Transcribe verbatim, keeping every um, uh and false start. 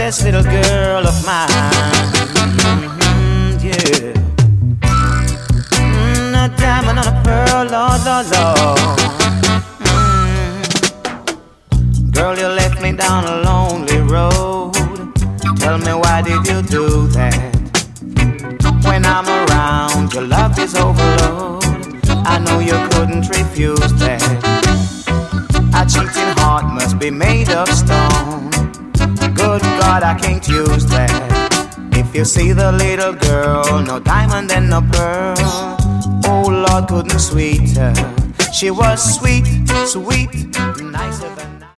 precious little girl of mine. Mm-hmm, yeah. Mm, a diamond on a pearl, Lord, Lord, Lord. Mm. Girl, you left me down a lonely road. Tell me, why did you do that? When I'm around, your love is overload. I know you couldn't refuse that. A cheating heart must be made of stone. Good God, I can't use that. If you see the little girl, no diamond and no pearl. Oh Lord, couldn't sweet her. She was sweet, sweet, nicer than